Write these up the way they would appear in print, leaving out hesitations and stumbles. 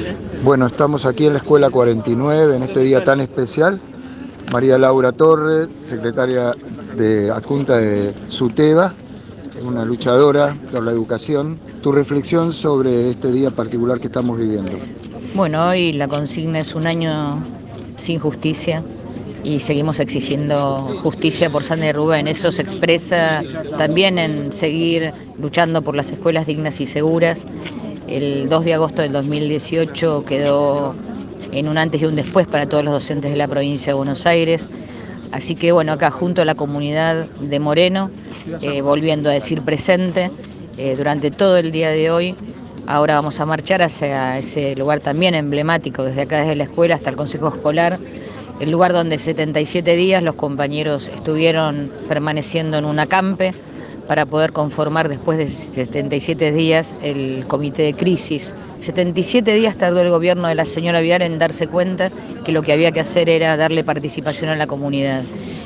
Bueno, estamos aquí en la Escuela 49 en este día tan especial. María Laura Torres, secretaria adjunta de SUTEBA, una luchadora por la educación. Tu reflexión sobre este día particular que estamos viviendo. Bueno, hoy la consigna es un año sin justicia y seguimos exigiendo justicia por Sandra y Rubén. Eso se expresa también en seguir luchando por las escuelas dignas y seguras. El 2 de agosto del 2018 quedó en un antes y un después para todos los docentes de la provincia de Buenos Aires. Así que bueno, acá junto a la comunidad de Moreno, volviendo a decir presente, durante todo el día de hoy. Ahora vamos a marchar hacia ese lugar también emblemático, desde acá, desde la escuela hasta el Consejo Escolar, el lugar donde 77 días los compañeros estuvieron permaneciendo en un acampe para poder conformar después de 77 días el comité de crisis. 77 días tardó el gobierno de la señora Vial en darse cuenta que lo que había que hacer era darle participación a la comunidad.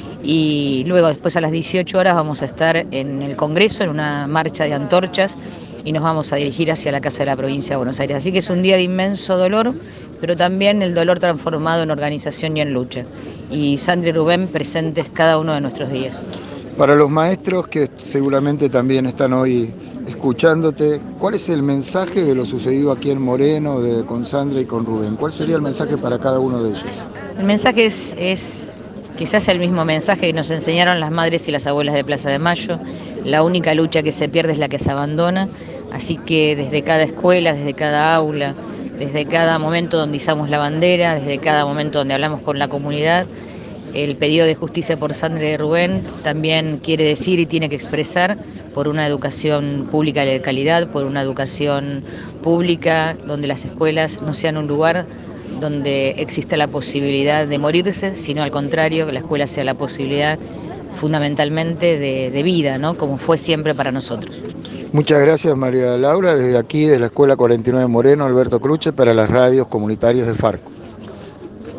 Y luego, después a las 18 horas, vamos a estar en el Congreso, en una marcha de antorchas, y nos vamos a dirigir hacia la Casa de la Provincia de Buenos Aires. Así que es un día de inmenso dolor, pero también el dolor transformado en organización y en lucha. Y Sandra y Rubén presentes cada uno de nuestros días. Para los maestros que seguramente también están hoy escuchándote, ¿cuál es el mensaje de lo sucedido aquí en Moreno, con Sandra y con Rubén? ¿Cuál sería el mensaje para cada uno de ellos? El mensaje es quizás el mismo mensaje que nos enseñaron las madres y las abuelas de Plaza de Mayo. La única lucha que se pierde es la que se abandona. Así que desde cada escuela, desde cada aula, desde cada momento donde izamos la bandera, desde cada momento donde hablamos con la comunidad, el pedido de justicia por Sandra y Rubén también quiere decir y tiene que expresar por una educación pública de calidad, por una educación pública donde las escuelas no sean un lugar donde exista la posibilidad de morirse, sino al contrario, que la escuela sea la posibilidad fundamentalmente de vida, ¿no? Como fue siempre para nosotros. Muchas gracias, María Laura, desde aquí, de la Escuela 49 Moreno, Alberto Cruche, para las radios comunitarias de Farco.